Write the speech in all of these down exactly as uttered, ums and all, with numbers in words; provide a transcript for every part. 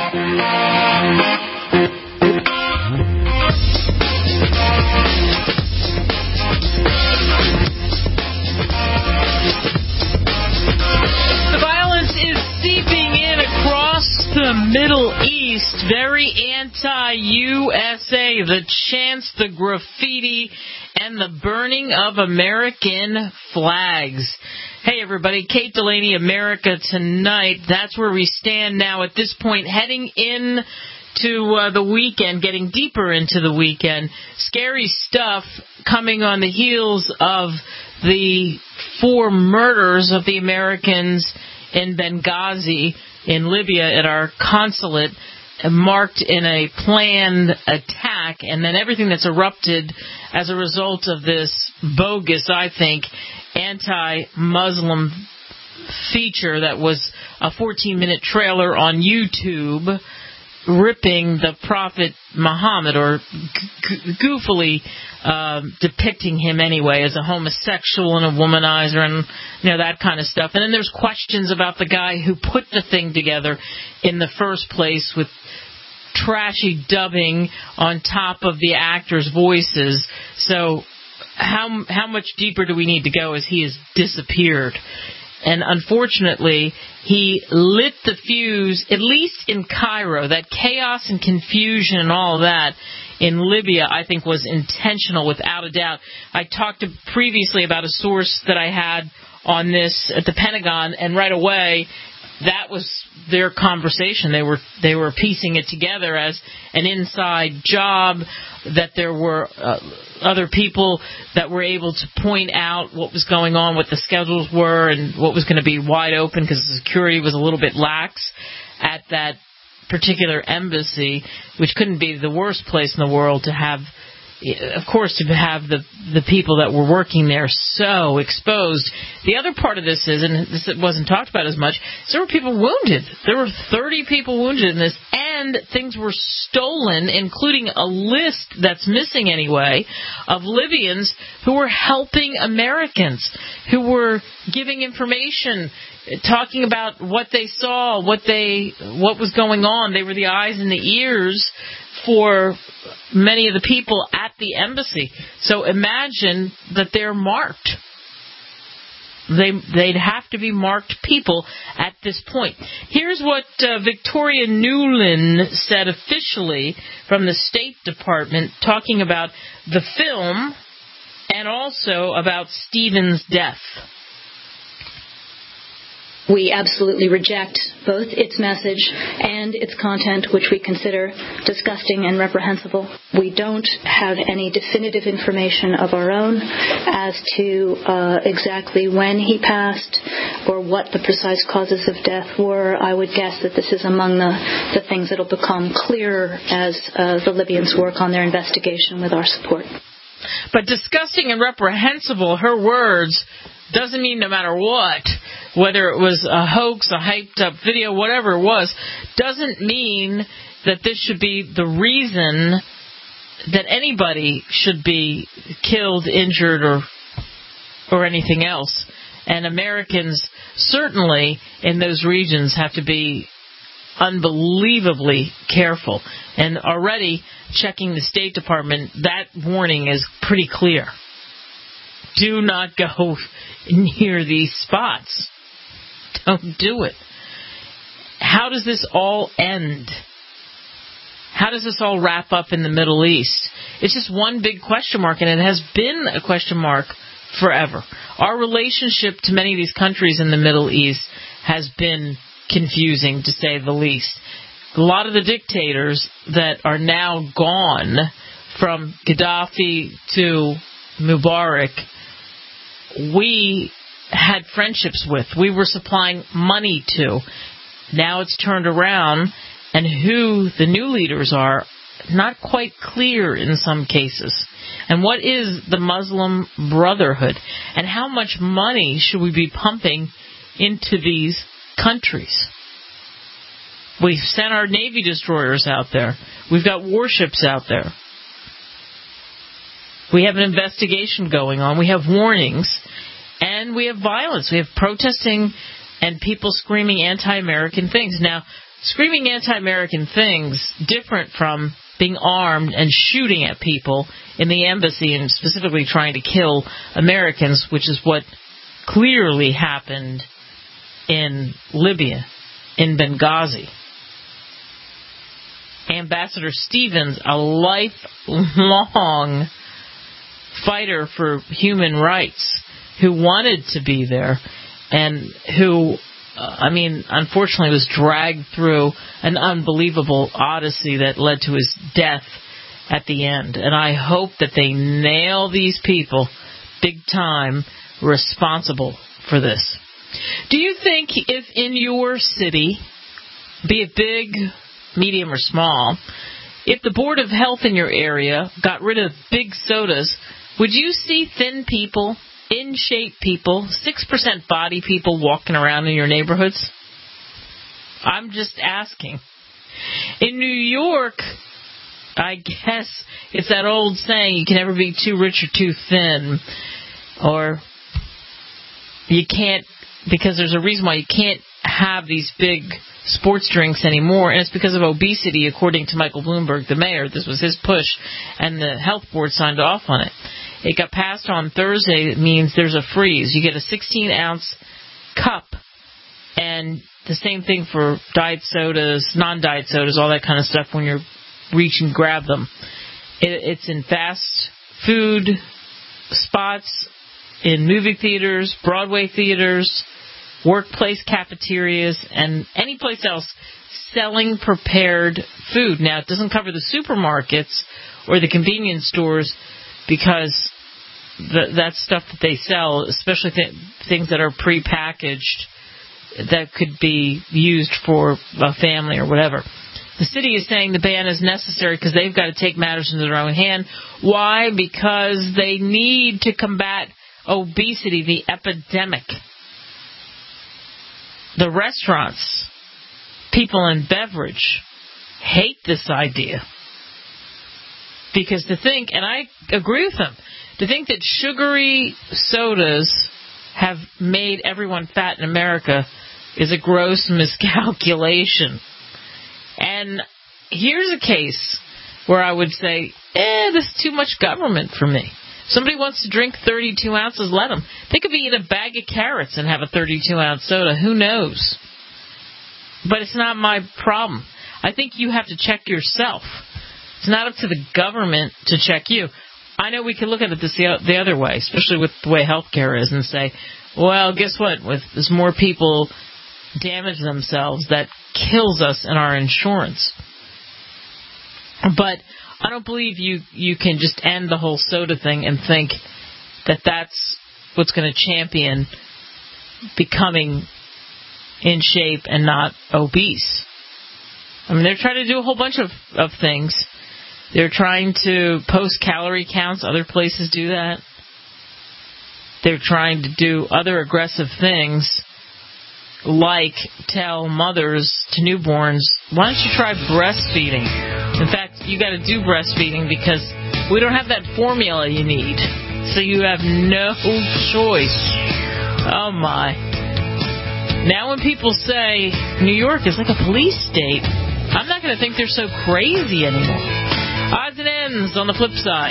The Middle East, very anti-U S A, the chants, the graffiti, and the burning of American flags. Hey everybody, Kate Delaney, America Tonight. That's where we stand now at this point, heading in to uh, the weekend, getting deeper into the weekend. Scary stuff coming on the heels of the four murders of the Americans in Benghazi, in Libya, at our consulate, marked in a planned attack, and then everything that's erupted as a result of this bogus, I think, anti-Muslim feature that was a fourteen-minute trailer on YouTube ripping the Prophet Muhammad, or g- goofily uh, depicting him anyway as a homosexual and a womanizer and, you know, that kind of stuff. And then there's questions about the guy who put the thing together in the first place with trashy dubbing on top of the actors' voices. So how how much deeper do we need to go as he has disappeared? And unfortunately, he lit the fuse, at least in Cairo. That chaos and confusion and all that in Libya, I think, was intentional, without a doubt. I talked to previously about a source that I had on this at the Pentagon, and right away, that was their conversation. They were they were piecing it together as an inside job, that there were uh, other people that were able to point out what was going on, what the schedules were, and what was going to be wide open, because the security was a little bit lax at that particular embassy, which couldn't be the worst place in the world to have, of course, to have the the people that were working there so exposed. The other part of this is, and this wasn't talked about as much, is there were people wounded. There were thirty people wounded in this, and things were stolen, including a list that's missing anyway, of Libyans who were helping Americans, who were giving information, talking about what they saw, what they what was going on. They were the eyes and the ears for many of the people at the embassy. So imagine that they're marked. They, they'd have to be marked people at this point. Here's what uh, Victoria Nuland said officially from the State Department, talking about the film and also about Stephen's death. We absolutely reject both its message and its content, which we consider disgusting and reprehensible. We don't have any definitive information of our own as to uh, exactly when he passed or what the precise causes of death were. I would guess that this is among the, the things that will become clearer as uh, the Libyans work on their investigation with our support. But disgusting and reprehensible, her words, doesn't mean no matter what, whether it was a hoax, a hyped-up video, whatever it was, doesn't mean that this should be the reason that anybody should be killed, injured, or or anything else. And Americans, certainly in those regions, have to be unbelievably careful. And already, checking the State Department, that warning is pretty clear. Do not go near these spots. Don't do it. How does this all end? How does this all wrap up in the Middle East? It's just one big question mark, and it has been a question mark forever. Our relationship to many of these countries in the Middle East has been confusing, to say the least. A lot of the dictators that are now gone, from Gaddafi to Mubarak, we had friendships with. We were supplying money to. Now it's turned around, and who the new leaders are, not quite clear in some cases. And what is the Muslim Brotherhood? And how much money should we be pumping into these countries? We've sent our Navy destroyers out there. We've got warships out there. We have an investigation going on. We have warnings. And we have violence. We have protesting and people screaming anti-American things. Now, screaming anti-American things different from being armed and shooting at people in the embassy and specifically trying to kill Americans, which is what clearly happened in Libya, in Benghazi. Ambassador Stevens, a lifelong fighter for human rights, who wanted to be there and who, uh, I mean, unfortunately was dragged through an unbelievable odyssey that led to his death at the end. And I hope that they nail these people big time responsible for this. Do you think if in your city, be it big, medium, or small, if the Board of Health in your area got rid of big sodas, would you see thin people, in-shape people, six percent body people walking around in your neighborhoods? I'm just asking. In New York, I guess it's that old saying, you can never be too rich or too thin. Or you can't, because there's a reason why you can't have these big sports drinks anymore, and it's because of obesity, according to Michael Bloomberg, the mayor. This was his push, and the health board signed off on it. It got passed on Thursday. It means there's a freeze. You get a sixteen-ounce cup, and the same thing for diet sodas, non-diet sodas, all that kind of stuff when you're reach and grab them. It, it's in fast food spots, in movie theaters, Broadway theaters, workplace cafeterias, and any place else selling prepared food. Now, it doesn't cover the supermarkets or the convenience stores, because the, that's stuff that they sell, especially th- things that are prepackaged that could be used for a family or whatever. The city is saying the ban is necessary because they've got to take matters into their own hand. Why? Because they need to combat obesity, the epidemic. The restaurants, people in beverage, hate this idea. Because to think, and I agree with them, to think that sugary sodas have made everyone fat in America is a gross miscalculation. And here's a case where I would say, eh, this is too much government for me. If somebody wants to drink thirty-two ounces, let them. They could be eating a bag of carrots and have a thirty-two ounce soda. Who knows? But it's not my problem. I think you have to check yourself. It's not up to the government to check you. I know we can look at it this the other way, especially with the way healthcare is, and say, well, guess what? With as more people damage themselves, that kills us in our insurance. But I don't believe you, you can just end the whole soda thing and think that that's what's going to champion becoming in shape and not obese. I mean, they're trying to do a whole bunch of, of things. They're trying to post calorie counts. Other places do that. They're trying to do other aggressive things, like tell mothers to newborns, why don't you try breastfeeding? In fact, you got to do breastfeeding because we don't have that formula you need. So you have no choice. Oh, my. Now when people say New York is like a police state, I'm not going to think they're so crazy anymore. Odds and ends on the flip side.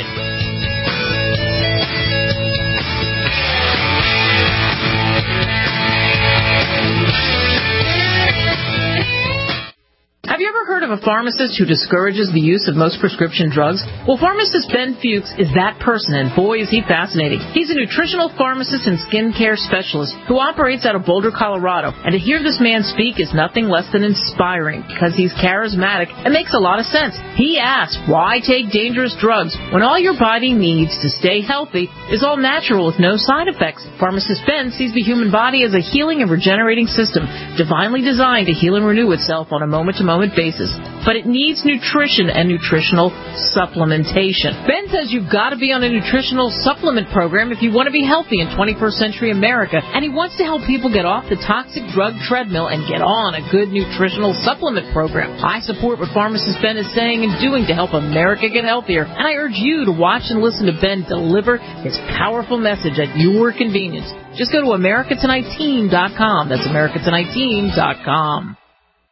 Have you ever heard of a pharmacist who discourages the use of most prescription drugs? Well, pharmacist Ben Fuchs is that person, and boy, is he fascinating. He's a nutritional pharmacist and skincare specialist who operates out of Boulder, Colorado. And to hear this man speak is nothing less than inspiring, because he's charismatic and makes a lot of sense. He asks, why take dangerous drugs when all your body needs to stay healthy is all natural with no side effects? Pharmacist Ben sees the human body as a healing and regenerating system, divinely designed to heal and renew itself on a moment-to-moment basis, but it needs nutrition and nutritional supplementation. Ben says you've got to be on a nutritional supplement program if you want to be healthy in twenty-first century America, and he wants to help people get off the toxic drug treadmill and get on a good nutritional supplement program. I support what pharmacist Ben is saying and doing to help America get healthier, and I urge you to watch and listen to Ben deliver his powerful message at your convenience. Just go to America Tonight Team dot com. That's America Tonight Team dot com.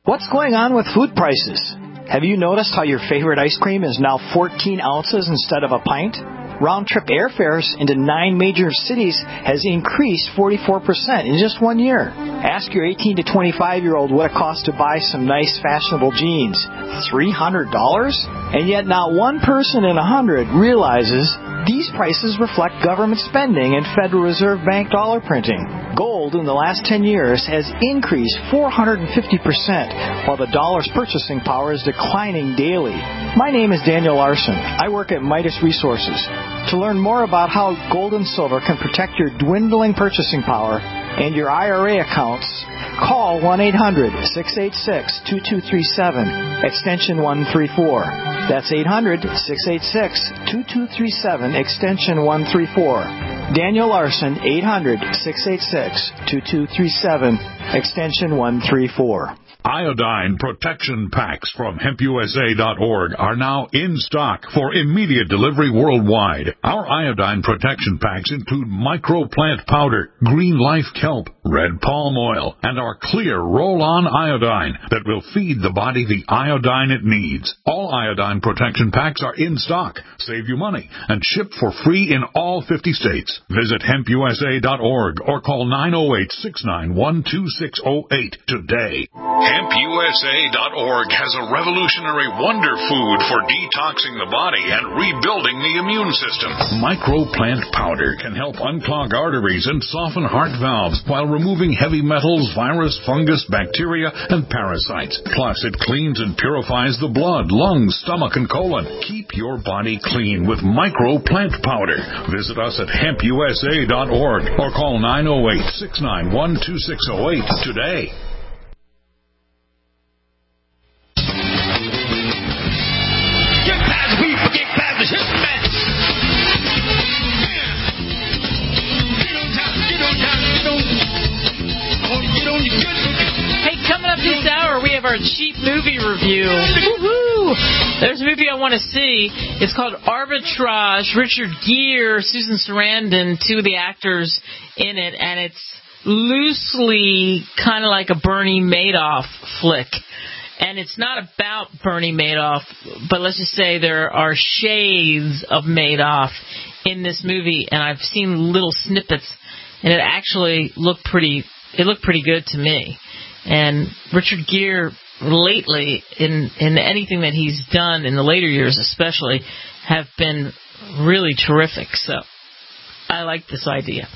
What's going on with food prices? Have you noticed how your favorite ice cream is now fourteen ounces instead of a pint? Round-trip airfares into nine major cities has increased forty-four percent in just one year. Ask your eighteen to twenty-five-year-old what it costs to buy some nice, fashionable jeans. three hundred dollars? And yet not one person in a hundred realizes these prices reflect government spending and Federal Reserve Bank dollar printing. Gold in the last ten years has increased four hundred fifty percent, while the dollar's purchasing power is declining daily. My name is Daniel Larson. I work at Midas Resources. To learn more about how gold and silver can protect your dwindling purchasing power and your I R A accounts, call one eight hundred, six eight six, two two three seven, extension one three four. That's eight hundred, six eight six, two two three seven, extension one three four. Daniel Larson, eight hundred, six eight six, two two three seven, extension one three four. Iodine protection packs from hemp U S A dot org are now in stock for immediate delivery worldwide. Our iodine protection packs include microplant powder, green life kelp, red palm oil, and our clear roll-on iodine that will feed the body the iodine it needs. All iodine protection packs are in stock, save you money, and ship for free in all fifty states. Visit hemp U S A dot org or call nine oh eight, six nine one, two six oh eight today. hemp U S A dot org has a revolutionary wonder food for detoxing the body and rebuilding the immune system. Microplant powder can help unclog arteries and soften heart valves while removing heavy metals, virus, fungus, bacteria, and parasites. Plus, it cleans and purifies the blood, lungs, stomach, and colon. Keep your body clean with Microplant powder. Visit us at hemp U S A dot org or call nine oh eight, six nine one, two six oh eight today. This hour, we have our cheap movie review. Woo-hoo! There's a movie I want to see. It's called Arbitrage. Richard Gere, Susan Sarandon, two of the actors in it, and it's loosely kind of like a Bernie Madoff flick. And it's not about Bernie Madoff, but let's just say there are shades of Madoff in this movie, and I've seen little snippets, and it actually looked pretty. It looked pretty good to me. And Richard Gere lately, in, in anything that he's done, in the later years especially, have been really terrific. So I like this idea.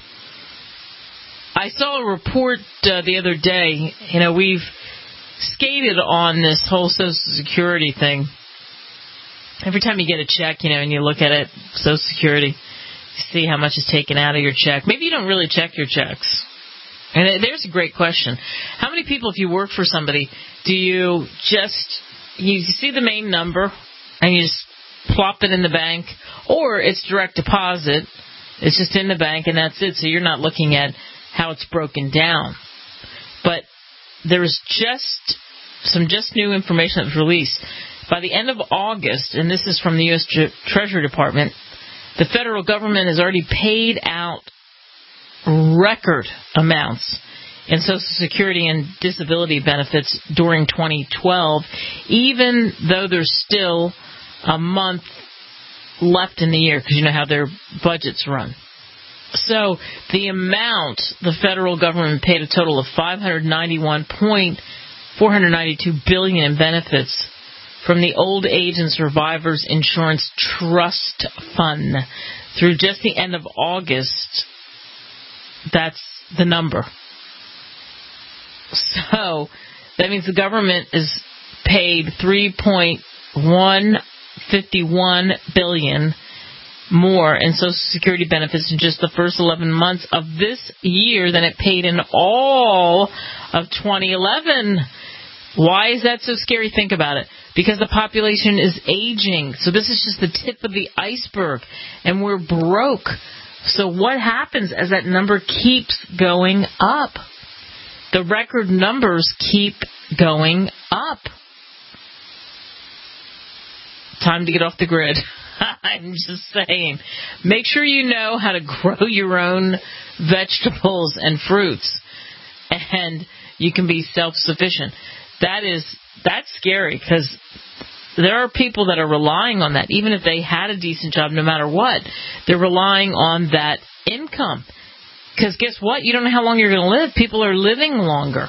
I saw a report uh, the other day. You know, we've skated on this whole Social Security thing. Every time you get a check, you know, and you look at it, Social Security, you see how much is taken out of your check. Maybe you don't really check your checks. And there's a great question. How many people, if you work for somebody, do you just, you see the main number and you just plop it in the bank, or it's direct deposit, it's just in the bank and that's it, so you're not looking at how it's broken down. But there's just some just new information that was released. By the end of August, and this is from the U S Treasury Department, the federal government has already paid out record amounts in Social Security and disability benefits during twenty twelve, even though there's still a month left in the year, because you know how their budgets run. So the amount the federal government paid a total of five hundred ninety-one point four nine two billion dollars in benefits from the Old Age and Survivors Insurance Trust Fund through just the end of August. That's the number. So that means the government is paid three point one five one billion dollars more in Social Security benefits in just the first eleven months of this year than it paid in all of twenty eleven. Why is that so scary? Think about it. Because the population is aging. So this is just the tip of the iceberg. And we're broke. So what happens as that number keeps going up? The record numbers keep going up. Time to get off the grid. I'm just saying. Make sure you know how to grow your own vegetables and fruits. And you can be self-sufficient. that is that's scary because there are people that are relying on that, even if they had a decent job, no matter what. They're relying on that income. Because guess what? You don't know how long you're going to live. People are living longer.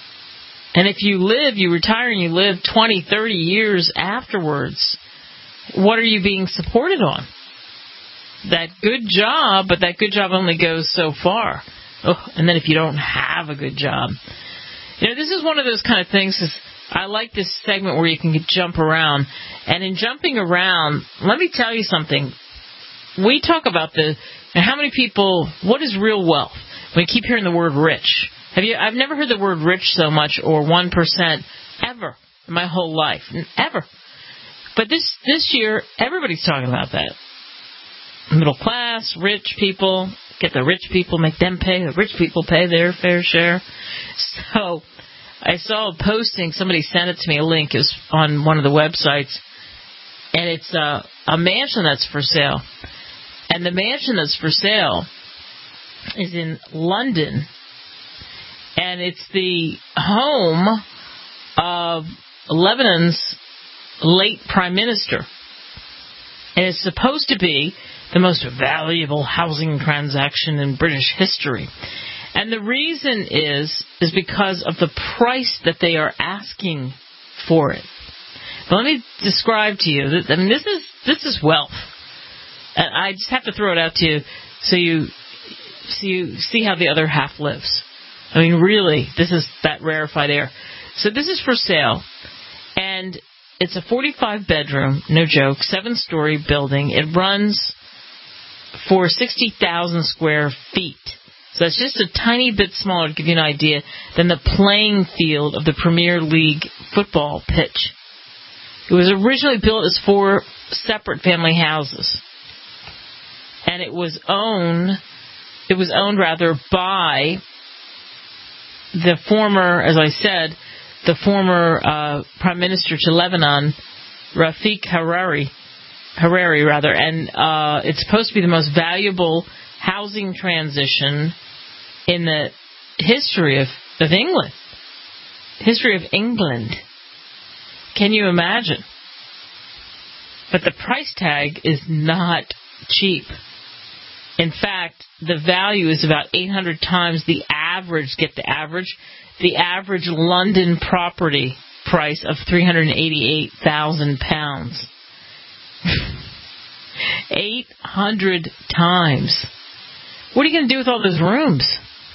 And if you live, you retire and you live twenty, thirty years afterwards, what are you being supported on? That good job, but that good job only goes so far. Oh, and then if you don't have a good job. You know, this is one of those kind of things. Is I like this segment where you can jump around. And in jumping around, let me tell you something. We talk about the, and how many people, what is real wealth? We keep hearing the word rich. Have you? I've never heard the word rich so much, or one percent, ever in my whole life, ever. But this this year, everybody's talking about that. Middle class, rich people, get the rich people, make them pay. The rich people pay their fair share. So I saw a posting. Somebody sent it to me. A link is on one of the websites, and it's a, a mansion that's for sale. And the mansion that's for sale is in London. And it's the home of Lebanon's late prime minister. And it's supposed to be the most valuable housing transaction in British history. And the reason is, is because of the price that they are asking for it. But let me describe to you, I mean, this is, this is wealth. And I just have to throw it out to you so you, so you see how the other half lives. I mean, really, this is that rarefied air. So this is for sale, and it's a forty-five bedroom, no joke, seven-story building. It runs for sixty thousand square feet. So it's just a tiny bit smaller, to give you an idea, than the playing field of the Premier League football pitch. It was originally built as four separate family houses, and it was owned, it was owned rather by the former, as I said, the former uh, Prime Minister to Lebanon, Rafik Hariri, Hariri rather, and uh, it's supposed to be the most valuable housing transition in the history of, of England. History of England. Can you imagine? But the price tag is not cheap. In fact, the value is about eight hundred times the average, get the average, the average London property price of three hundred eighty-eight thousand pounds. eight hundred times. What are you going to do with all those rooms?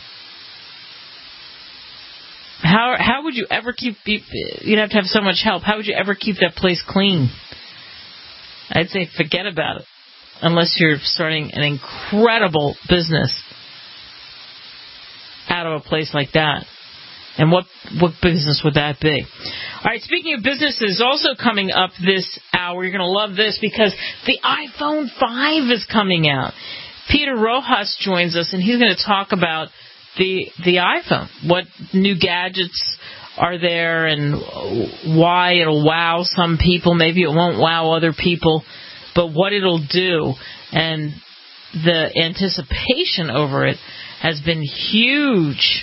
How how would you ever keep, you'd have to have so much help, how would you ever keep that place clean? I'd say forget about it. Unless you're starting an incredible business out of a place like that. And what what business would that be? All right, speaking of businesses, also coming up this hour, you're going to love this because the iPhone five is coming out. Peter Rojas joins us, and he's going to talk about the the iPhone. What new gadgets are there and why it'll wow some people. Maybe it won't wow other people. But what it'll do, and the anticipation over it has been huge.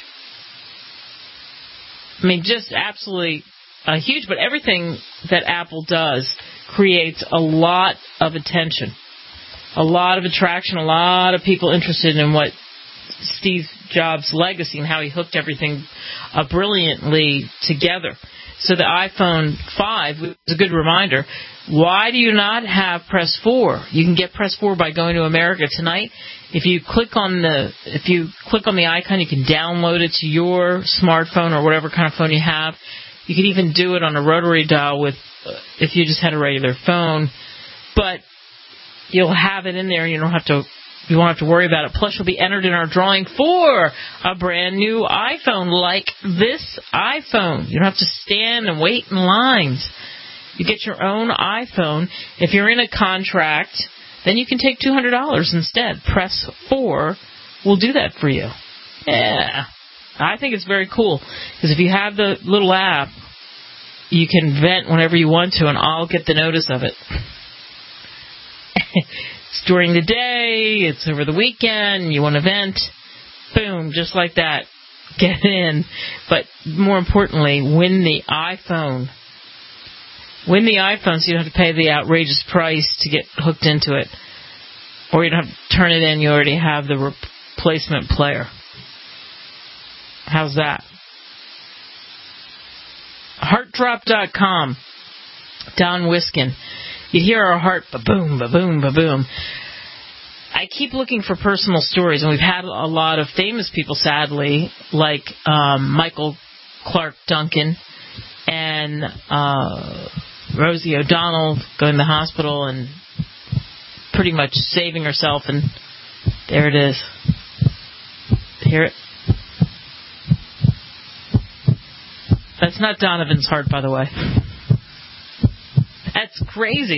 I mean, just absolutely uh, huge. But everything that Apple does creates a lot of attention, a lot of attraction, a lot of people interested in what Steve Jobs' legacy and how he hooked everything uh, brilliantly together. So the iPhone five was a good reminder. Why do you not have Press four? You can get Press four by going to America Tonight. If you click on the if you click on the icon, you can download it to your smartphone or whatever kind of phone you have. You can even do it on a rotary dial with uh, if you just had a regular phone. But you'll have it in there, and you don't have to you won't have to worry about it. Plus, you'll be entered in our drawing for a brand new iPhone like this iPhone. You don't have to stand and wait in lines. You get your own iPhone. If you're in a contract, then you can take two hundred dollars instead. Press four will do that for you. Yeah. I think it's very cool. Because if you have the little app, you can vent whenever you want to, and I'll get the notice of it. It's during the day, it's over the weekend, you want to vent. Boom, just like that. get in. But more importantly, win the iPhone. Win the iPhone so you don't have to pay the outrageous price to get hooked into it. Or you don't have to turn it in, you already have the replacement player. How's that? heart drop dot com. Don Wiskin. You hear our heart ba-boom, ba-boom, ba-boom. I keep looking for personal stories, and we've had a lot of famous people, sadly, like um, Michael Clark Duncan and uh, Rosie O'Donnell going to the hospital and pretty much saving herself, and there it is. Hear it? That's not Donovan's heart, by the way. That's crazy.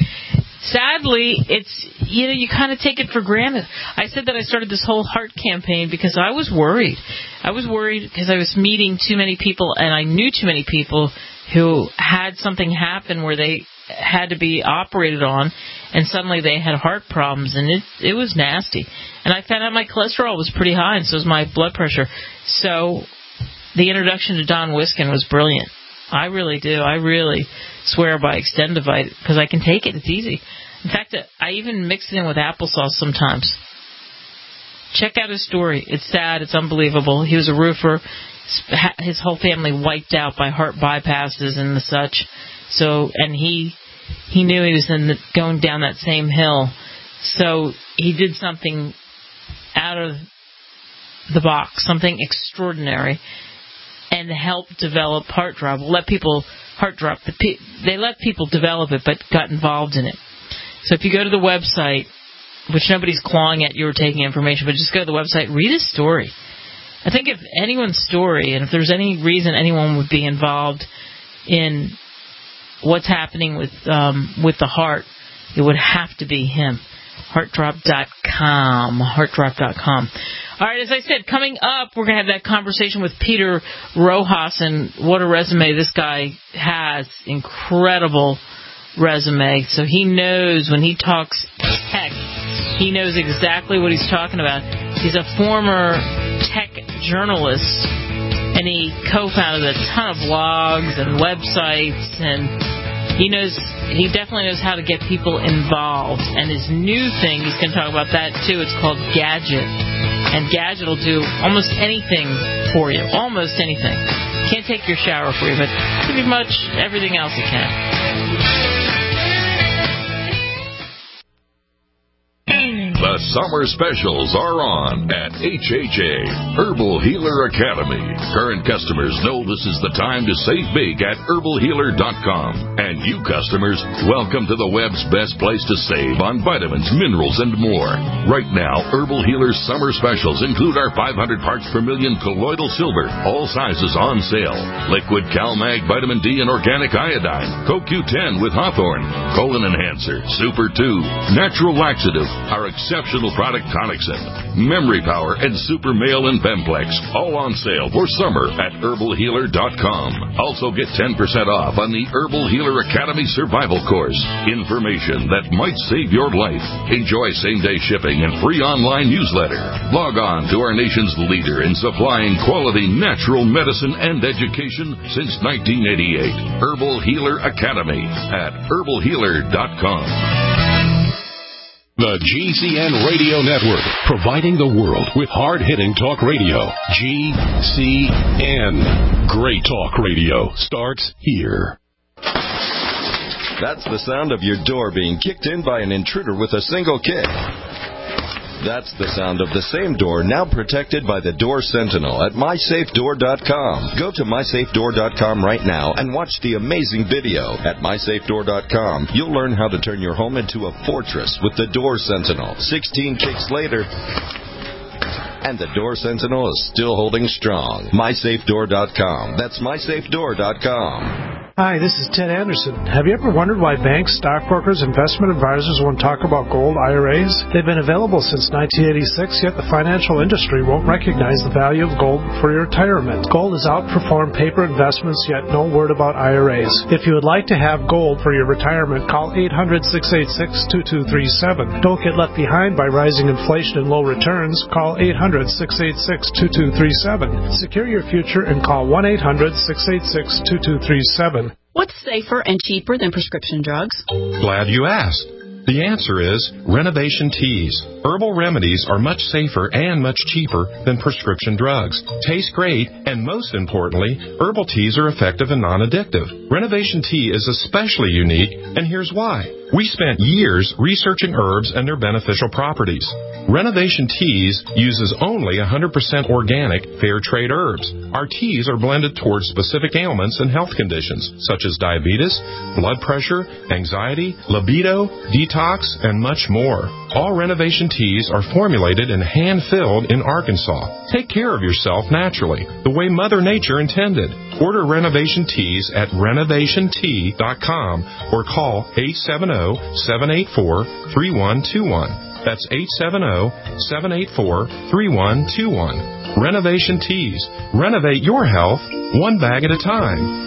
Sadly, it's, you know, you kind of take it for granted. I said that I started this whole heart campaign because I was worried. I was worried because I was meeting too many people, and I knew too many people who had something happen where they had to be operated on, and suddenly they had heart problems, and it it was nasty. And I found out my cholesterol was pretty high, and so was my blood pressure. So the introduction to Don Wiskin was brilliant. I really do. I really swear by Extendivite because I can take it. It's easy. In fact, I even mix it in with applesauce sometimes. Check out his story. It's sad. It's unbelievable. He was a roofer. His whole family wiped out by heart bypasses and the such. So, and he he knew he was in the, going down that same hill. So he did something out of the box, something extraordinary, and helped develop Heart Drop. Let people Heart Drop. The, they let people develop it, but got involved in it. So if you go to the website, which nobody's clawing at you or taking information, but just go to the website, read his story. I think if anyone's story, and if there's any reason anyone would be involved in what's happening with um, with the heart, it would have to be him. heart drop dot com. heart drop dot com. All right, as I said, coming up, we're going to have that conversation with Peter Rojas, and what a resume this guy has. Incredible resume. So he knows when he talks tech, he knows exactly what he's talking about. He's a former tech journalist, and he co-founded a ton of blogs and websites, and he knows, he definitely knows how to get people involved. And his new thing, he's going to talk about that too, it's called Gadget. And Gadget will do almost anything for you, almost anything. Can't take your shower for you, but pretty much everything else it can. The summer specials are on at H H A, Herbal Healer Academy. Current customers know this is the time to save big at herbal healer dot com. And you customers, welcome to the web's best place to save on vitamins, minerals, and more. Right now, Herbal Healer's summer specials include our five hundred parts per million colloidal silver, all sizes on sale. Liquid CalMag Vitamin D and Organic Iodine, Co Q ten with Hawthorne, Colon Enhancer, Super two, Natural Laxative, our exceptional product Tonicsyn, Memory Power, and Super Male and Bemplex, all on sale for summer at herbal healer dot com. Also get ten percent off on the Herbal Healer Academy Survival Course. Information that might save your life. Enjoy same-day shipping and free online newsletter. Log on to our nation's leader in supplying quality natural medicine and education since nineteen eighty-eight. Herbal Healer Academy at herbal healer dot com. The G C N Radio Network, providing the world with hard-hitting talk radio. G C N. Great talk radio starts here. That's the sound of your door being kicked in by an intruder with a single kick. That's the sound of the same door now protected by the Door Sentinel at my safe door dot com. Go to my safe door dot com right now and watch the amazing video. At my safe door dot com, you'll learn how to turn your home into a fortress with the Door Sentinel. sixteen kicks later, and the Door Sentinel is still holding strong. my safe door dot com. That's my safe door dot com. Hi, this is Ted Anderson. Have you ever wondered why banks, stockbrokers, investment advisors won't talk about gold I R As? They've been available since nineteen eighty-six, yet the financial industry won't recognize the value of gold for your retirement. Gold has outperformed paper investments, yet no word about I R As. If you would like to have gold for your retirement, call eight hundred, six eight six, two two three seven. Don't get left behind by rising inflation and low returns. Call eight hundred, six eight six, two two three seven. Secure your future and call one eight hundred, six eight six, two two three seven. What's safer and cheaper than prescription drugs? Glad you asked. The answer is Renovation Teas. Herbal remedies are much safer and much cheaper than prescription drugs. Taste great, and most importantly, herbal teas are effective and non-addictive. Renovation Tea is especially unique, and here's why. We spent years researching herbs and their beneficial properties. Renovation Teas uses only one hundred percent organic, fair trade herbs. Our teas are blended towards specific ailments and health conditions, such as diabetes, blood pressure, anxiety, libido, detox, and much more. All Renovation Teas are formulated and hand-filled in Arkansas. Take care of yourself naturally, the way Mother Nature intended. Order Renovation Teas at renovation tea dot com or call eight seven zero, seven eight four, three one two one. That's eight seven zero, seven eight four, three one two one. Renovation Teas. Renovate your health one bag at a time.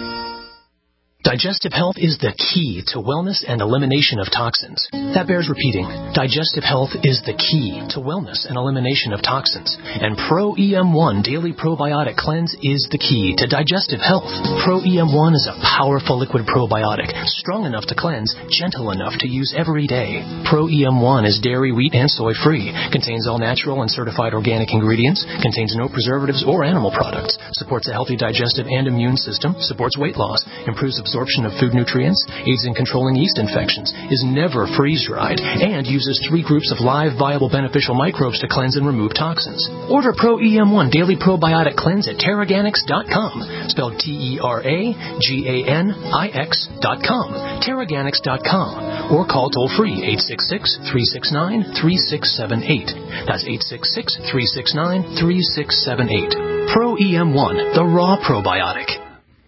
Digestive health is the key to wellness and elimination of toxins. That bears repeating. Digestive health is the key to wellness and elimination of toxins. And Pro E M one Daily Probiotic Cleanse is the key to digestive health. Pro E M one is a powerful liquid probiotic, strong enough to cleanse, gentle enough to use every day. Pro E M one is dairy, wheat, and soy free, contains all natural and certified organic ingredients, contains no preservatives or animal products, supports a healthy digestive and immune system, supports weight loss, improves absorption of food nutrients, aids in controlling yeast infections, is never freeze-dried, and uses three groups of live, viable, beneficial microbes to cleanse and remove toxins. Order Pro E M one Daily Probiotic Cleanse at Teraganix dot com, spelled T E R A G A N I X dot com, Teraganix dot com, or call toll-free eight six six, three six nine, three six seven eight. That's eight six six, three six nine, three six seven eight. Pro E M one, the raw probiotic.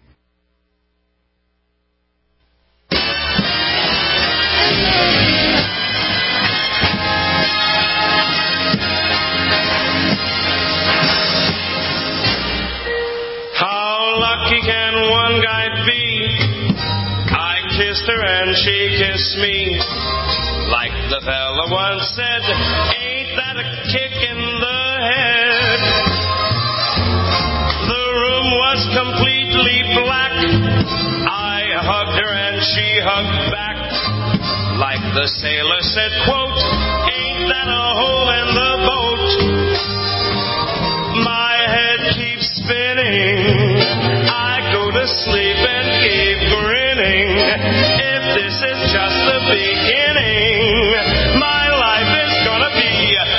And she kissed me like the fella once said, ain't that a kick in the head? The room was completely black. I hugged her and she hugged back like the sailor said, quote, ain't that a hole in the boat? My head keeps spinning. I go to sleep and keep grinning. This is just the beginning. My life is gonna be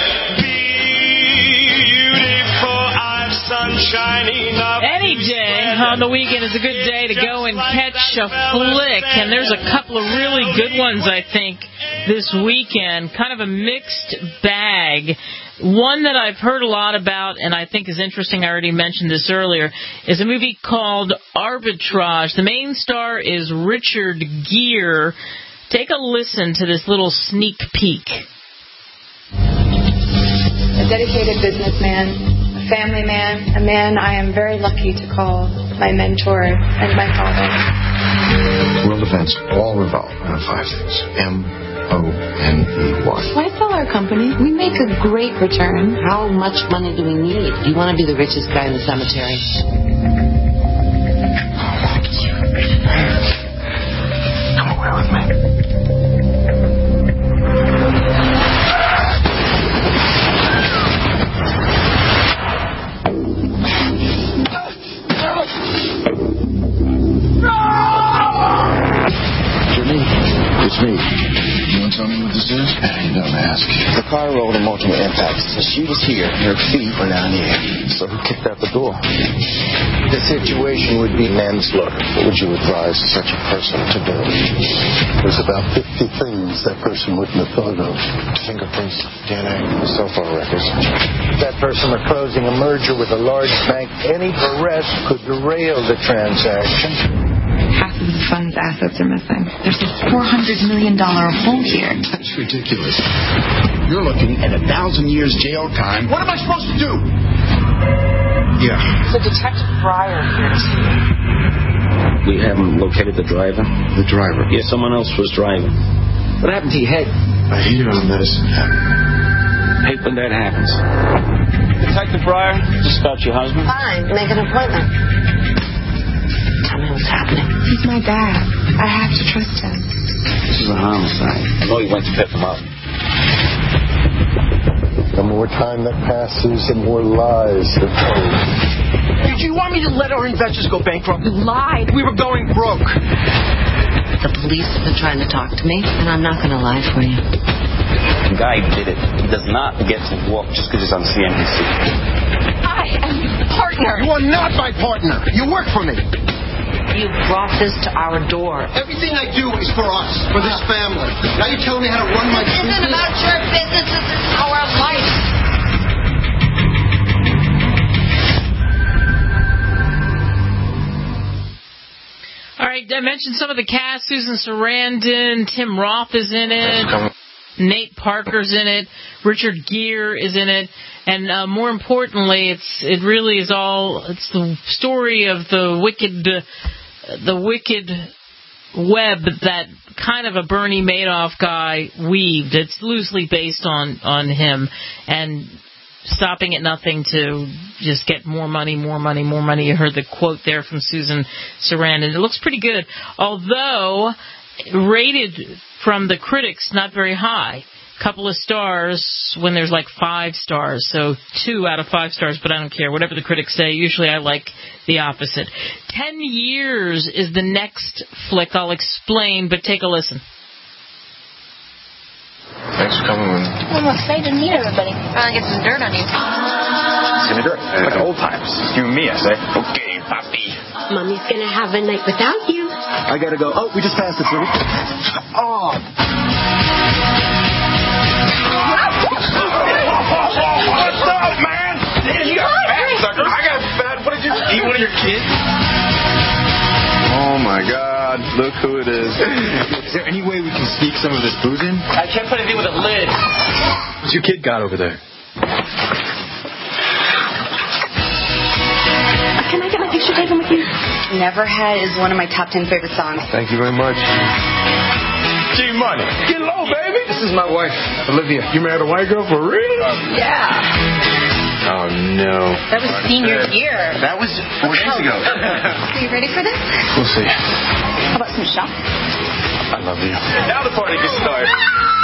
beautiful. I've sunshine enough. Any day on the weekend is a good day to go and catch a flick. And there's a couple of really good ones, I think, this weekend. Kind of a mixed bag. One that I've heard a lot about and I think is interesting, I already mentioned this earlier, is a movie called Arbitrage. The main star is Richard Gere. Take a listen to this little sneak peek. A dedicated businessman, a family man, a man I am very lucky to call my mentor and my father. World events all revolve around five things. M O N E Y. Why sell our company? We make a great return. How much money do we need? Do you want to be the richest guy in the cemetery? Come away with me. Jimmy, it's me. Tell me what this is? You don't ask. The car rolled a multiple impact. The she was here, and her feet were down here. So who kicked out the door? The situation would be manslaughter. What would you advise such a person to do? There's about fifty things that person wouldn't have thought of. Fingerprints, D N A, cell phone records. That person were closing a merger with a large bank. Any arrest could derail the transaction. Half of the fund's assets are missing. There's a four hundred million dollars hole here. That's ridiculous. You're looking at a thousand years jail time. What am I supposed to do? Yeah. So Detective Breyer here to see you. We haven't located the driver. The driver? Yeah, someone else was driving. What happened to your head? I heated on medicine. Hate when that happens. Detective Breyer, just about your husband. Fine, make an appointment. Tell me what's happening. He's my dad. I have to trust him. This is a homicide. I know you went to pick him up. The more time that passes, the more lies are told. Did you want me to let our investors go bankrupt? You lied. We were going broke. The police have been trying to talk to me, and I'm not going to lie for you. The guy who did it, he does not get to walk just because he's on C N B C. I am your partner. You are not my partner. You work for me. You brought this to our door. Everything I do is for us, for this family. Now you're telling me how to run my business? This isn't about your business. This is our life. All right, I mentioned some of the cast. Susan Sarandon, Tim Roth is in it. Nate Parker's in it. Richard Gere is in it. And uh, more importantly, it's it really is all, it's the story of the wicked, uh, the wicked web that kind of a Bernie Madoff guy weaved. It's loosely based on, on him and stopping at nothing to just get more money, more money, more money. You heard the quote there from Susan Sarandon. It looks pretty good, although rated from the critics not very high. Couple of stars when there's like five stars, so two out of five stars, but I don't care. Whatever the critics say, usually I like the opposite. Ten Years is the next flick. I'll explain, but take a listen. Thanks for coming. I'm excited to meet everybody. I'll get some dirt on you. Give me dirt. Like old times. You and me, I say. Okay, papi. Mommy's gonna have a night without you. I gotta go. Oh, we just passed the city. Oh. What's up, man? You got fat, sucker. I got fat. What did you eat? One of your kids? Oh my God! Look who it is. Is there any way we can sneak some of this booze in? I can't put anything with a lid. What's your kid got over there? Can I get my picture taken with you? Never Had is one of my top ten favorite songs. Thank you very much. G-Money. Get low, baby. This is my wife, Olivia. You married a white girl for real? Yeah. Oh, no. That was senior year. That was four days ago. Are you ready for this? We'll see. How about some shots? I love you. Now the party gets started.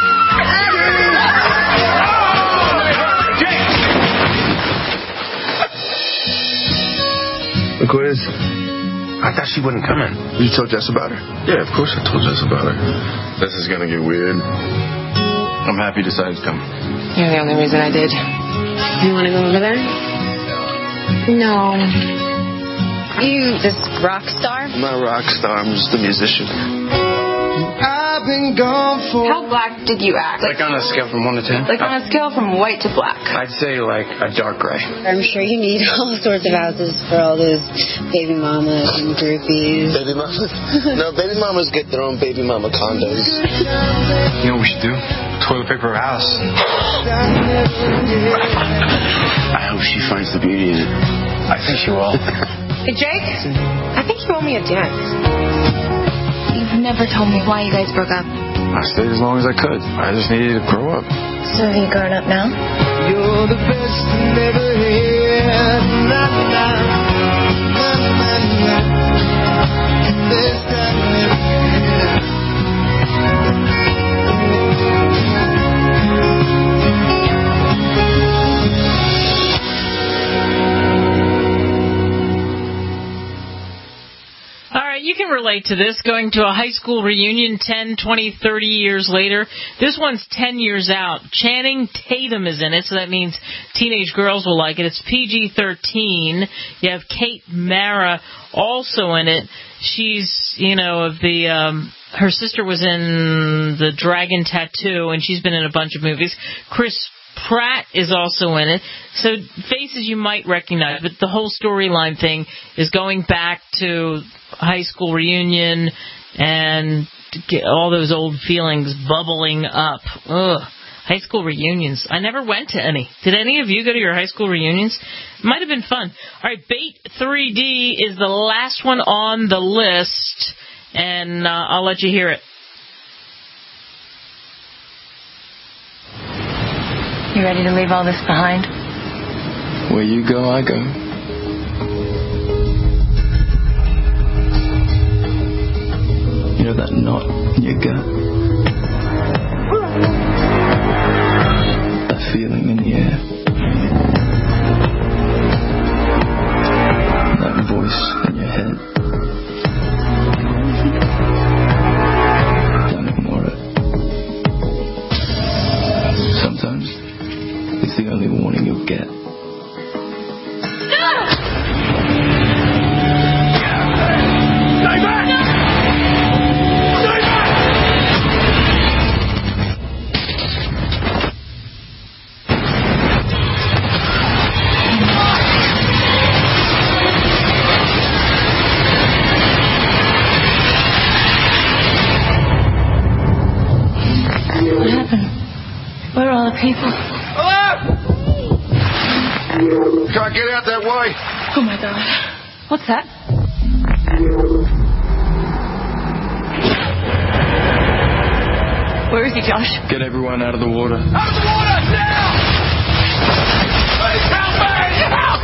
Look who it is. I thought she wouldn't come in. You told Jess about her? Yeah, of course I told Jess about her. This is gonna get weird. I'm happy you decided to come. You're the only reason I did. You want to go over there? No. You this rock star? I'm not a rock star. I'm just a musician. I've been gone for... How black did you act? Like, like on a scale from one to ten? Like on a scale from white to black? I'd say like a dark gray. I'm sure you need all sorts of houses for all those baby mamas and groupies. Baby mamas? No, baby mamas get their own baby mama condos. You know what we should do? Toilet paper our house. I hope she finds the beauty in it. I think she will. Hey, Jake? I think you owe me a dance. You've never told me why you guys broke up. I stayed as long as I could. I just needed to grow up. So have you grown up now? You're the best I never had. Na, na, na, na, na. Best I never had. You can relate to this, going to a high school reunion ten, twenty, thirty years later. This one's ten years out. Channing Tatum is in it, so that means teenage girls will like it. It's P G thirteen. You have Kate Mara also in it. She's, you know, of the... Um, her sister was in The Dragon Tattoo, and she's been in a bunch of movies. Chris Pratt is also in it. So faces you might recognize, but the whole storyline thing is going back to high school reunion and get all those old feelings bubbling up. Ugh. High school reunions. I never went to any. Did any of you go to your high school reunions? Might have been fun. All right, Bait three D is the last one on the list, and uh, I'll let you hear it. You ready to leave all this behind? Where you go, I go. You know that knot in your gut? That feeling in the air. That voice in your head. Don't ignore it. Sometimes it's the only warning you'll get. Stay back! Stay back! What happened? Where are all the people? Can't get out that way. Oh my God. What's that? Where is he, Josh? Get everyone out of the water. Out of the water, now! Please help me!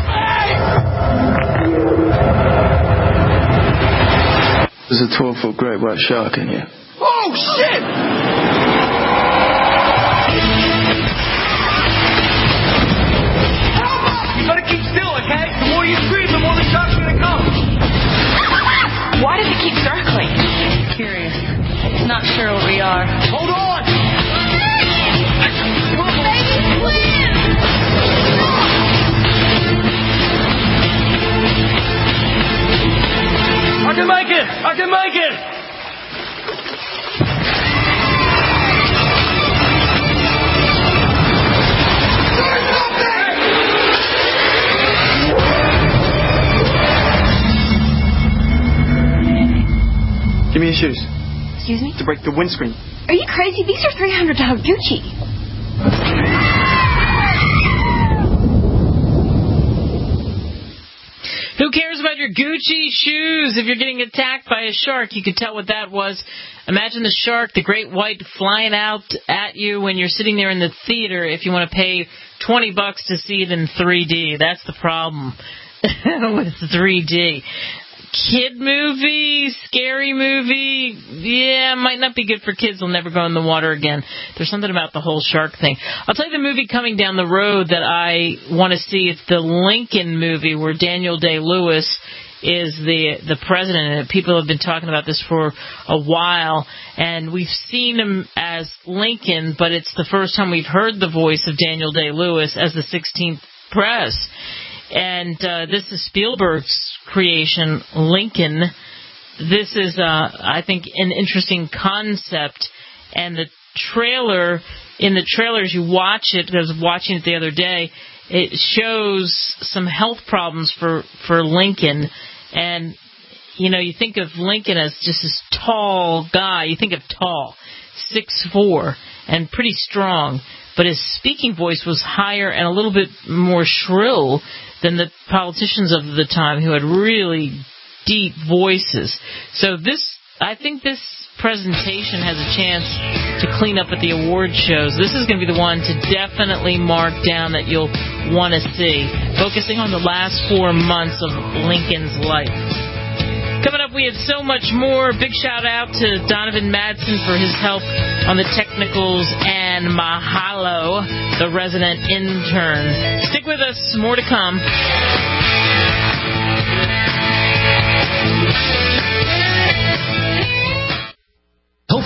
Help me! There's a twelve-foot great white shark in here. Oh, shit! You gotta keep still, okay? The more you scream, the more the shark's gonna come. Why does it keep circling? Curious. It's not sure where we are. Hold on! I can make it! I can make it! Give me your shoes. Excuse me? To break the windscreen. Are you crazy? These are three hundred dollars Gucci. Who cares about your Gucci shoes? If you're getting attacked by a shark, you could tell what that was. Imagine the shark, the great white, flying out at you when you're sitting there in the theater if you want to pay twenty bucks to see it in three D. That's the problem with three D. Kid movie, scary movie, yeah, might not be good for kids. They'll never go in the water again. There's something about the whole shark thing. I'll tell you the movie coming down the road that I want to see. It's the Lincoln movie where Daniel Day-Lewis is the the president. And people have been talking about this for a while, and we've seen him as Lincoln, but it's the first time we've heard the voice of Daniel Day-Lewis as the sixteenth Press. And uh, this is Spielberg's creation, Lincoln. This is, uh, I think, an interesting concept. And the trailer, in the trailers, you watch it, I was watching it the other day, it shows some health problems for, for Lincoln. And, you know, you think of Lincoln as just this tall guy. You think of tall, six foot four, and pretty strong. But his speaking voice was higher and a little bit more shrill than the politicians of the time who had really deep voices. So this, I think this presentation has a chance to clean up at the award shows. This is going to be the one to definitely mark down that you'll want to see, focusing on the last four months of Lincoln's life. Coming up, we have so much more. Big shout out to Donovan Madsen for his help on the technicals, and Mahalo, the resident intern. Stick with us. More to come. Healthy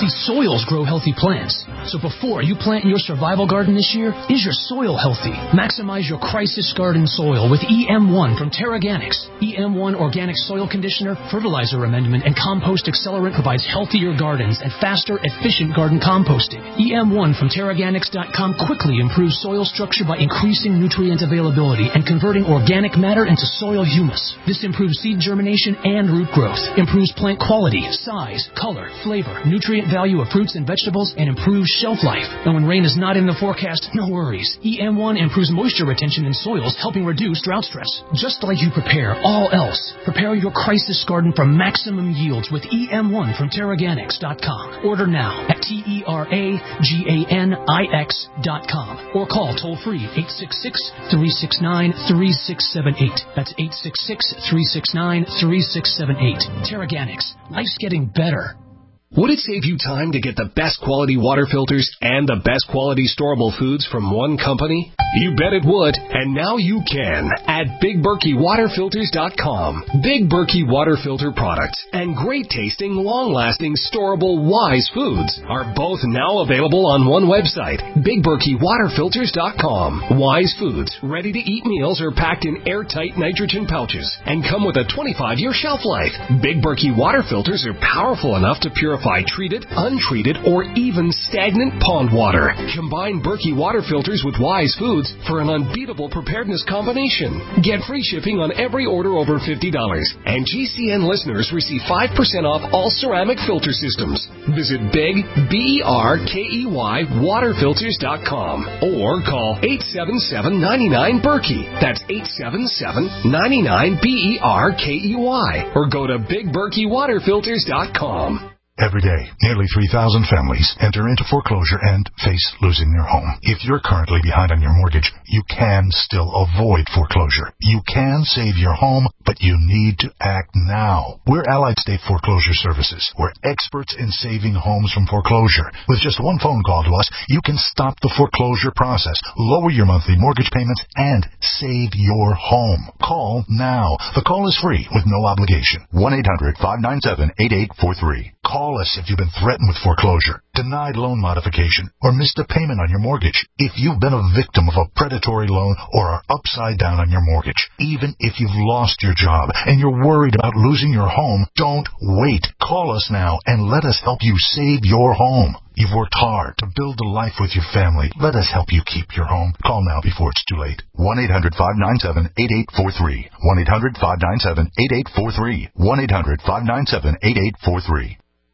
Healthy soils grow healthy plants. So before you plant in your survival garden this year, is your soil healthy? Maximize your crisis garden soil with E M one from Terraganics. E M one Organic Soil Conditioner, Fertilizer Amendment, and Compost Accelerant provides healthier gardens and faster, efficient garden composting. E M one from Terraganics dot com quickly improves soil structure by increasing nutrient availability and converting organic matter into soil humus. This improves seed germination and root growth, improves plant quality, size, color, flavor, nutrient value of fruits and vegetables, and improves shelf life. And when rain is not in the forecast, no worries. E M one improves moisture retention in soils, helping reduce drought stress. Just like you prepare all else, prepare your crisis garden for maximum yields with E M one from Terraganics dot com. Order now at T E R A G A N I X dot com or call toll-free eight six six, three six nine, three six seven eight. That's eight six six, three six nine, three six seven eight. Terraganics. Life's getting better. Would it save you time to get the best quality water filters and the best quality storable foods from one company? You bet it would, and now you can at Big Berkey Water Filters dot com. Big Berkey Water Filter products and great tasting, long-lasting, storable Wise foods are both now available on one website, Big Berkey Water Filters dot com. Wise foods, ready-to-eat meals are packed in airtight nitrogen pouches and come with a twenty-five year shelf life. Big Berkey Water Filters are powerful enough to purify treated, untreated, or even stagnant pond water. Combine Berkey Water Filters with Wise Foods for an unbeatable preparedness combination. Get free shipping on every order over fifty dollars. And G C N listeners receive five percent off all ceramic filter systems. Visit Big, B E R K E Y, Water Filters dot com or call eight seven seven, nine nine, Berkey. That's eight seven seven, nine nine, B E R K E Y. Or go to Big Berkey Water Filters dot com. Every day, nearly three thousand families enter into foreclosure and face losing their home. If you're currently behind on your mortgage, you can still avoid foreclosure. You can save your home, but you need to act now. We're Allied State Foreclosure Services. We're experts in saving homes from foreclosure. With just one phone call to us, you can stop the foreclosure process, lower your monthly mortgage payments, and save your home. Call now. The call is free with no obligation. one eight hundred, five nine seven, eight eight four three. Call us if you've been threatened with foreclosure, denied loan modification, or missed a payment on your mortgage. If you've been a victim of a predatory loan or are upside down on your mortgage, even if you've lost your job and you're worried about losing your home, don't wait. Call us now and let us help you save your home. You've worked hard to build a life with your family. Let us help you keep your home. Call now before it's too late. one eight hundred, five nine seven, eight eight four three. one eight hundred, five nine seven, eight eight four three. one eight hundred, five nine seven, eight eight four three.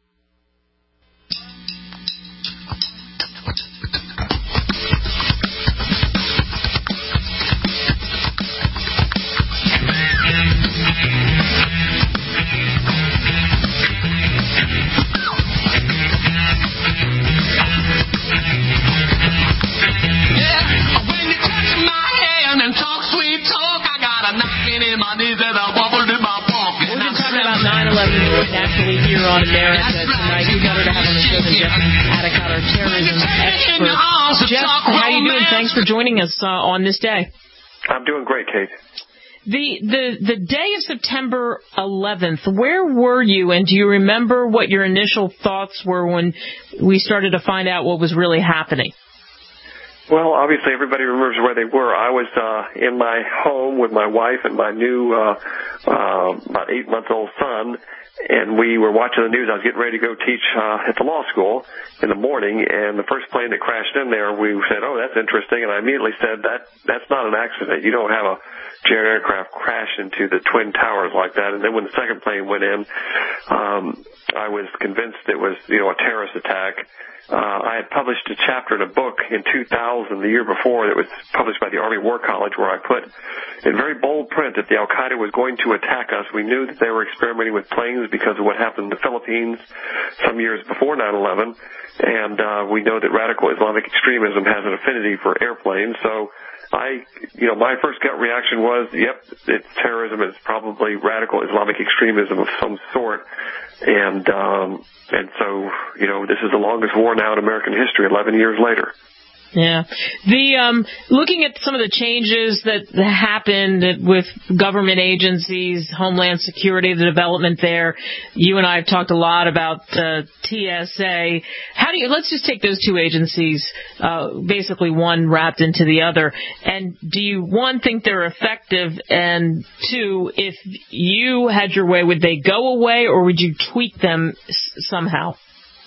Naturally here on America tonight. We got her to have on the show Jeff Atticott, our terrorism expert. Jeff, how are you doing? Thanks for joining us uh, on this day. I'm doing great, Kate. The the the day of September eleventh, where were you, and do you remember what your initial thoughts were when we started to find out what was really happening? Well, obviously everybody remembers where they were. I was uh, in my home with my wife and my new uh, uh, about eight-month-old son, and we were watching the news. I was getting ready to go teach uh, at the law school in the morning, and the first plane that crashed in there, we said, oh, that's interesting, and I immediately said, that that's not an accident. You don't have a jet aircraft crash into the Twin Towers like that. And then when the second plane went in, um, I was convinced it was, you know, a terrorist attack. Uh, I had published a chapter in a book in two thousand, the year before, that was published by the Army War College, where I put in very bold print that the Al-Qaeda was going to attack us. We knew that they were experimenting with planes because of what happened in the Philippines some years before nine eleven, and uh, we know that radical Islamic extremism has an affinity for airplanes. So I, you know, my first gut reaction was, yep, it's terrorism. It's probably radical Islamic extremism of some sort. And, um, and so, you know, this is the longest war now in American history, eleven years later. Yeah. The um, looking at some of the changes that happened with government agencies, Homeland Security, the development there. You and I have talked a lot about uh, T S A. How do you? Let's just take those two agencies, uh, basically one wrapped into the other. And do you one think they're effective? And two, if you had your way, would they go away or would you tweak them s- somehow?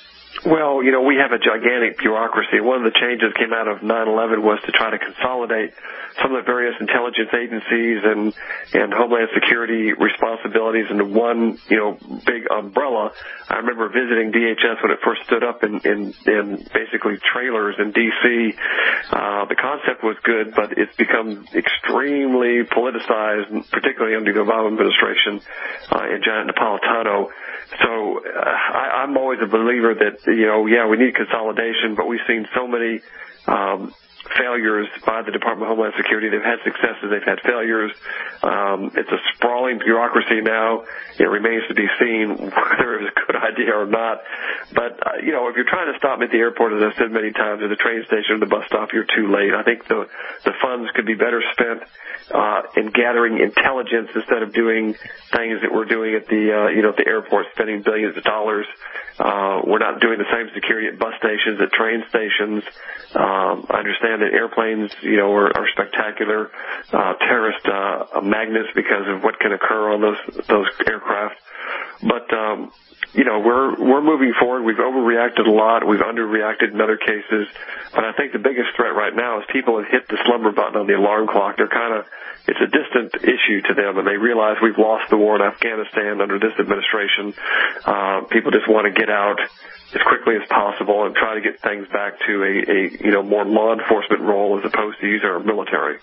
Well, you know, we have a gigantic bureaucracy. One of the changes came out of nine eleven was to try to consolidate some of the various intelligence agencies and, and Homeland Security responsibilities into one, you know, big umbrella. I remember visiting D H S when it first stood up in, in, in basically trailers in D C. Uh, the concept was good, but it's become extremely politicized, particularly under the Obama administration uh, and Janet Napolitano. So uh, I, I'm always a believer that, you know, yeah, we need consolidation, but we've seen so many um, failures by the Department of Homeland Security. They've had successes, they've had failures. Um, it's a sprawling bureaucracy now. It remains to be seen whether it was a good idea or not. But, uh, you know, if you're trying to stop me at the airport, as I've said many times, at the train station or the bus stop, you're too late. I think the, the funds could be better spent Uh, in gathering intelligence instead of doing things that we're doing at the, uh, you know, at the airport, spending billions of dollars. Uh, we're not doing the same security at bus stations, at train stations. Um, I understand that airplanes, you know, are, are spectacular uh, terrorist uh, magnets because of what can occur on those those aircraft. But um, you know, we're we're moving forward. We've overreacted a lot. We've underreacted in other cases. But I think the biggest threat right now is people have hit the slumber button on the alarm clock. They're kind of, it's a distant issue to them, and they realize we've lost the war in Afghanistan under this administration. Uh, people just want to get out as quickly as possible and try to get things back to a, a you know, more law enforcement role as opposed to use our military.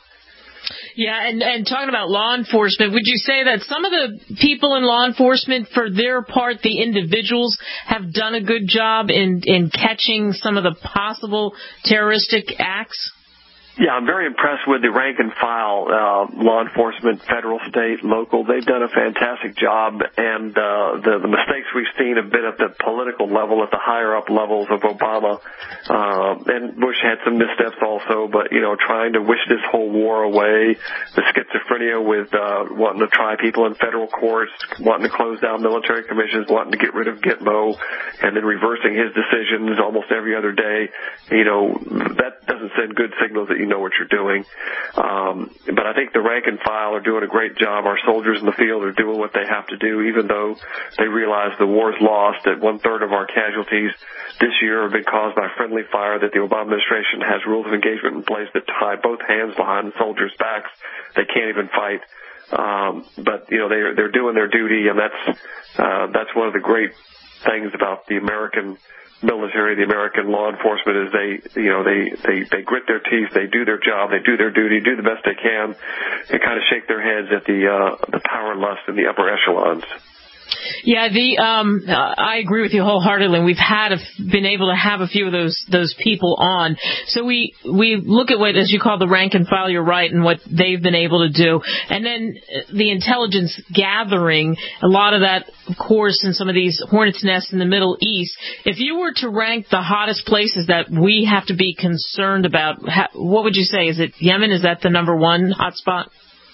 Yeah, and, and talking about law enforcement, would you say that some of the people in law enforcement, for their part, the individuals, have done a good job in, in catching some of the possible terroristic acts? Yeah, I'm very impressed with the rank and file uh, law enforcement, federal, state, local. They've done a fantastic job, and uh, the, the mistakes we've seen have been at the political level, at the higher up levels of Obama. Uh, and Bush had some missteps also, but, you know, trying to wish this whole war away, the schizophrenia with uh, wanting to try people in federal courts, wanting to close down military commissions, wanting to get rid of Gitmo, and then reversing his decisions almost every other day. You know, that doesn't send good signals that you know what you're doing. Um, but I think the rank and file are doing a great job. Our soldiers in the field are doing what they have to do, even though they realize the war's lost, that one-third of our casualties this year have been caused by friendly fire, that the Obama administration has rules of engagement in place that tie both hands behind the soldiers' backs. They can't even fight. Um, but, you know, they're, they're doing their duty, and that's, uh, that's one of the great things about the American military, the American law enforcement, is they, you know, they, they, they grit their teeth, they do their job, they do their duty, do the best they can, and kind of shake their heads at the, uh, the power and lust in the upper echelons. Yeah, the um, uh, I agree with you wholeheartedly. We've had a, been able to have a few of those those people on. So we we look at what, as you call, the rank and file. You're right, and what they've been able to do, and then the intelligence gathering. A lot of that, of course, in some of these hornets' nests in the Middle East. If you were to rank the hottest places that we have to be concerned about, what would you say? Is it Yemen? Is that the number one hotspot?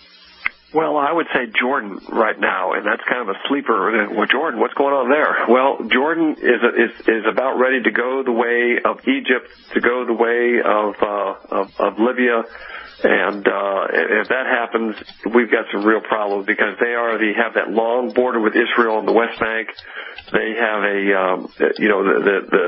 Well, I would say Jordan right now, and that's kind of a sleeper. Well, Jordan, what's going on there? Well, Jordan is is is about ready to go the way of Egypt, to go the way of uh, of, of Libya, and uh, if that happens, we've got some real problems because they already have that long border with Israel on the West Bank. They have a, um, you know, the the, the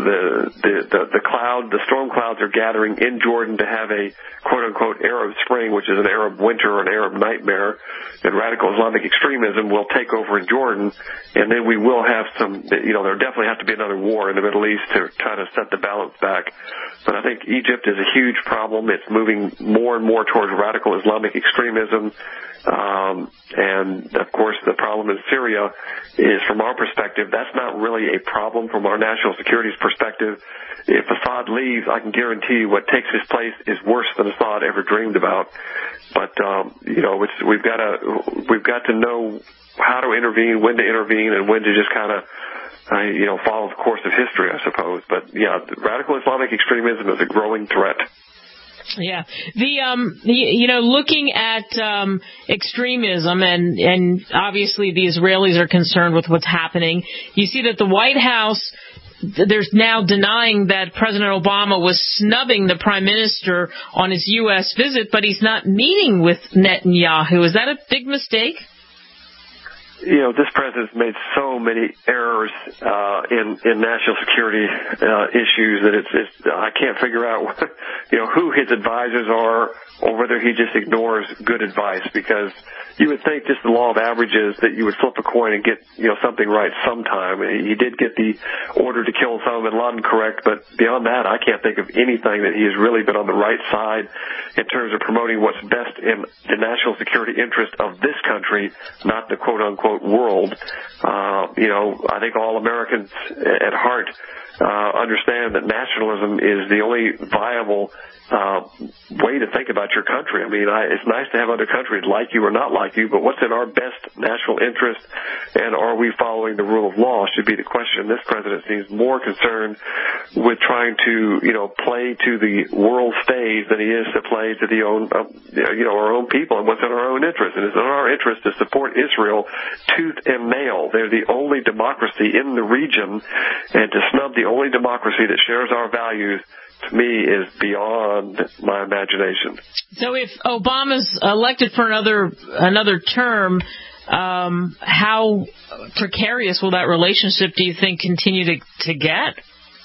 the the the cloud, the storm clouds are gathering in Jordan to have a quote unquote Arab Spring, which is an Arab winter or an Arab nightmare. And radical Islamic extremism will take over in Jordan, and then we will have some, you know, there definitely have to be another war in the Middle East to try to set the balance back. But I think Egypt is a huge problem. It's moving more and more towards radical Islamic extremism. Um, and, of course, the problem in Syria is, from our perspective, that's not really a problem from our national security's perspective. If Assad leaves, I can guarantee you what takes his place is worse than Assad ever dreamed about. But, um, you know, it's, we've got to we've got to know how to intervene, when to intervene, and when to just kind of uh, you know, follow the course of history, I suppose. But, yeah, radical Islamic extremism is a growing threat. Yeah, the um, the, you know, looking at um, extremism, and and obviously the Israelis are concerned with what's happening. You see that the White House, there's now denying that President Obama was snubbing the Prime Minister on his U S visit, but he's not meeting with Netanyahu. Is that a big mistake? You know, this president's made so many errors uh, in in national security uh, issues that it's, it's I can't figure out, you know, who his advisors are or whether he just ignores good advice, because you would think just the law of averages that you would flip a coin and get, you know, something right sometime. He did get the order to kill Osama bin Laden correct, but beyond that, I can't think of anything that he has really been on the right side in terms of promoting what's best in the national security interest of this country, not the quote-unquote world. Uh, you know, I think all Americans at heart uh, understand that nationalism is the only viable uh, way to think about your country. I mean, I, it's nice to have other countries like you or not like you, but what's in our best national interest, and are we following the rule of law, should be the question. This president seems more concerned with trying to, you know, play to the world stage than he is to play to the own, uh, you know, our own people and what's in our own interest. And it's in our interest to support Israel tooth and nail. They're the only democracy in the region, and to snub the only democracy that shares our values, to me, is beyond my imagination. So if Obama's elected for another another term, um, how precarious will that relationship, do you think, continue to, to get?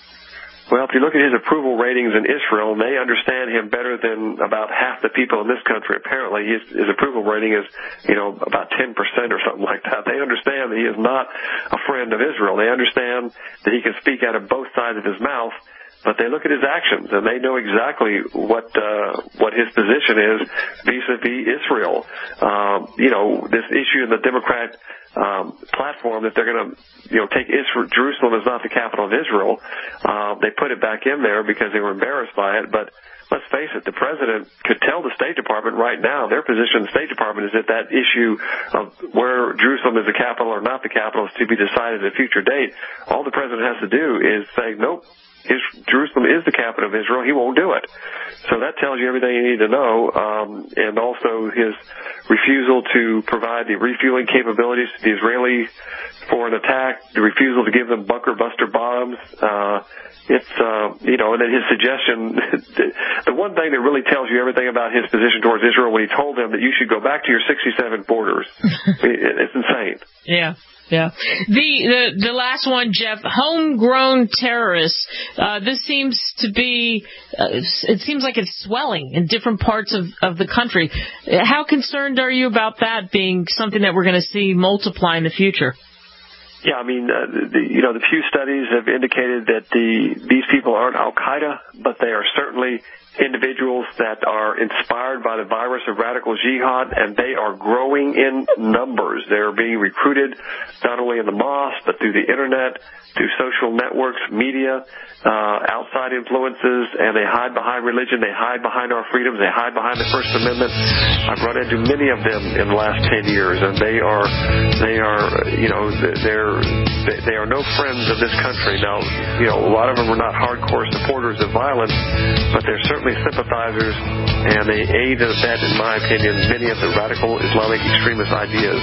Well, if you look at his approval ratings in Israel, they understand him better than about half the people in this country. Apparently, his, his approval rating is, you know, about ten percent or something like that. They understand that he is not a friend of Israel. They understand that he can speak out of both sides of his mouth, but they look at his actions, and they know exactly what uh, what his position is vis-a-vis Israel. Um, you know, this issue in the Democrat um, platform that they're going to, you know, take Israel, Jerusalem is not the capital of Israel. Uh, they put it back in there because they were embarrassed by it, but let's face it, the president could tell the State Department right now, their position in the State Department is that that issue of where Jerusalem is the capital or not the capital is to be decided at a future date. All the president has to do is say, nope, His, Jerusalem is the capital of Israel. He won't do it. So that tells you everything you need to know. Um, and also his refusal to provide the refueling capabilities to the Israelis for an attack, the refusal to give them bunker buster bombs. Uh, it's, uh, you know, and then his suggestion, the one thing that really tells you everything about his position towards Israel when he told them that you should go back to your sixty-seven borders. It's insane. Yeah. Yeah. The, the the last one, Jeff, homegrown terrorists. Uh, this seems to be, uh, it seems like it's swelling in different parts of, of the country. How concerned are you about that being something that we're going to see multiply in the future? Yeah, I mean, uh, the, you know, the few studies have indicated that the these people aren't Al-Qaeda, but they are certainly individuals that are inspired by the virus of radical jihad, and they are growing in numbers. They are being recruited not only in the mosque, but through the internet, through social networks, media, uh, outside influences, and they hide behind religion. They hide behind our freedoms. They hide behind the First Amendment. I've run into many of them in the last ten years, and they are, they are, you know, they're, they are no friends of this country. Now, you know, a lot of them are not hardcore supporters of violence, but they're certainly sympathizers, and they aid and abet, in my opinion, many of the radical Islamic extremist ideas.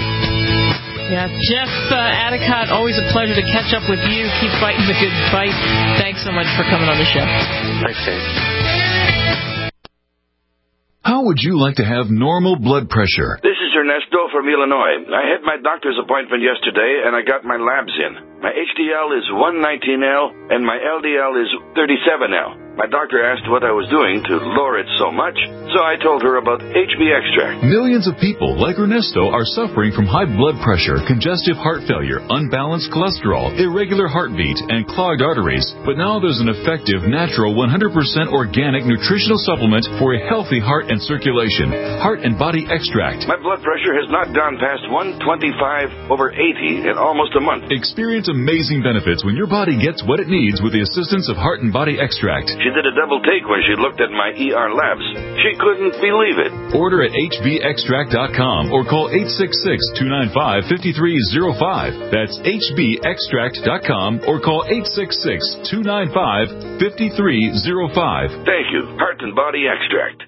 Yeah, Jeff uh, Adicott, always a pleasure to catch up with you. Keep fighting the good fight. Thanks so much for coming on the show. Thanks, Dave. How would you like to have normal blood pressure? This is Ernesto from Illinois. I had my doctor's appointment yesterday, and I got my labs in. My H D L is one nineteen L, and my L D L is thirty-seven L. My doctor asked what I was doing to lower it so much, so I told her about H B extract. Millions of people like Ernesto are suffering from high blood pressure, congestive heart failure, unbalanced cholesterol, irregular heartbeat, and clogged arteries. But now there's an effective, natural, one hundred percent organic nutritional supplement for a healthy heart and circulation. Heart and Body Extract. My blood pressure has not gone past one twenty-five over eighty in almost a month. Experience amazing benefits when your body gets what it needs with the assistance of Heart and Body Extract. she did a double take when she looked at my E R labs. She couldn't believe it. Order at H B extract dot com or call eight six six, two nine five, five three zero five. That's H B extract dot com or call eight six six, two nine five, five three zero five. Thank you. Heart and Body Extract.